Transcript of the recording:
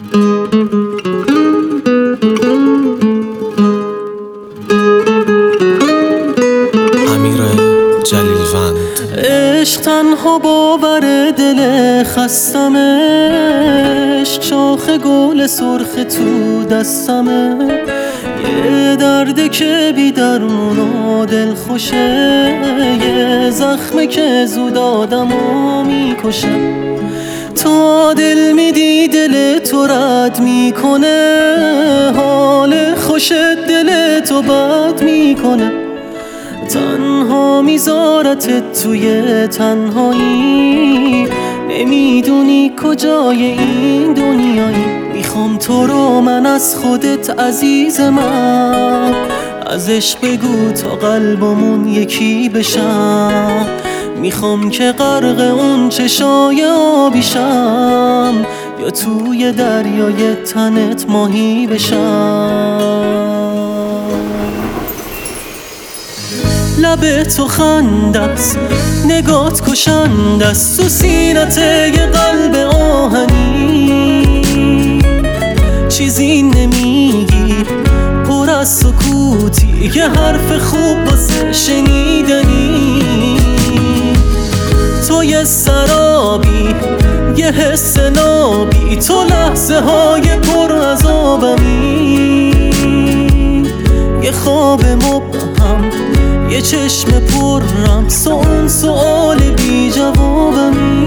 عشق تنها باور دل خستمه، عشق شاخ گل سرخ تو دستمه، یه درده که بی درمون و دل خوشه، یه زخمه که زود آدمو میکشه. تا دل میدی دل تو رد میکنه، حال خوش دل تو بد میکنه، تنها میذارتت توی تنهایی، نمیدونی کجای این دنیایی. میخوام تو رو من از خودت عزیز من، از عشق بگو تا قلبمون یکی بشم. میخوام که غرق اون چشای آبیشم، یا توی دریای تنت ماهی بشم. لب تو خندست، نگات کشندست، تو سینت یه قلب آهنی، چیزی نمیگی پر از سکوتی، یه حرف خوب واسه شنیدنی. تو یه سرابی، یه حس نابی، تو لحظه های پر از آبمی، یه خواب مبهم، یه چشم پرم، اون سؤال بی جوابم.